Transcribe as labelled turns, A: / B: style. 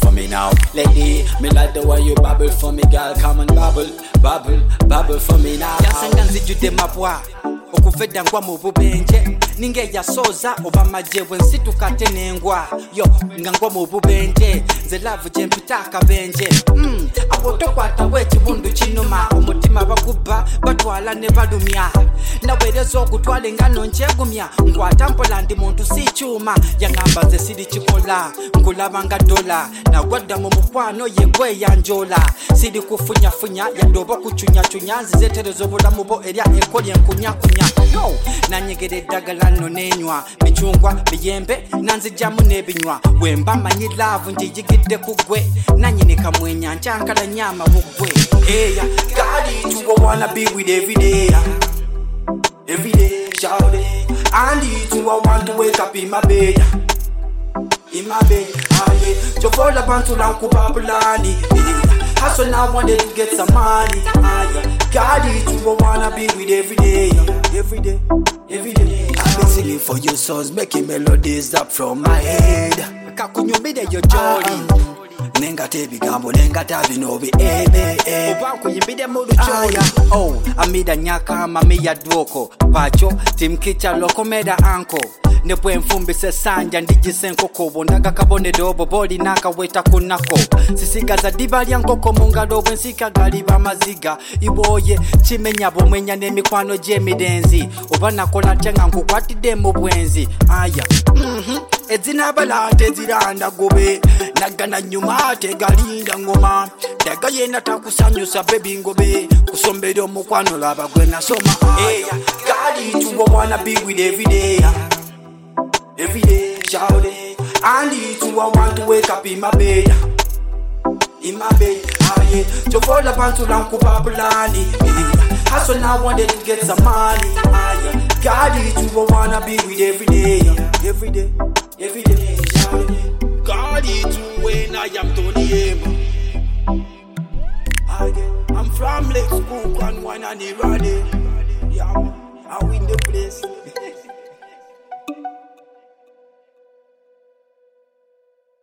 A: for me now. Lady, me like the way you bubble for me, girl. Come and bubble, bubble, bubble for me now. Yasanga nzijudde mapwa okuveda ngwa mu bubenje ninge yasoza oba majebwe nsitukate nengwa yo nga ngwa mu bubenje nze love je mpitaka benje abotokwata wekibundu kinuma omutima bagubba batwala ne balumya nawerezo okutwala engano njegumya nkwata mpola ndi muntu si cyuma yangamba nze siri kikola nkulabanga dola nagwadda mu mukwano yegwe yanjola siri kufunyafunya yadoba kucunyacunya nzizeterezo bulamu bo erya ekolye nkunyakunya no nanyegere eddagala nno nenywa michungwa biyembe nanzijamu nebinywa wemba manyi love njiyigidde kugwe nanyini kamwenya nchankala nyama bugwe eya God you wanna be with every day shout it and you want to wake up in my bed aye to fall abantu lankupapulani hustle now wanted to get some money aye God you wanna be with every day I've been singing for you songs making melodies up from my head kakunyumide yo jolly nenga tebigambo nenga tabinobi obanku yimbide mu luchoya oh amida nyaka mami ya dwoko pacho timkicha lokomeda anko ne bwemfumbise sanja ndigisenko kobondaga kabone dobo boli naka weta kunako sisigaza dibalya nkoko mungalo bwensika galiba maziga iboye chimenya bomwenya nemikwano jemidenzi obana kola tenga nkukwatide mu bwenzi aya ezina balate ziranda gobe nagana nyuma tegalinda ngoma daga yena takusanyusa baby ngobe kusombera omukwano laba gwe nasoma God you wanna be with every day shout it and you want to wake up in my bed aye to fall abantu lankupapulani hustle now wanted to get some money aye God you wanna be with every day shout it God you when I am Tony I'm from Lake Cook and one and the Raleigh. Yeah, I win the place.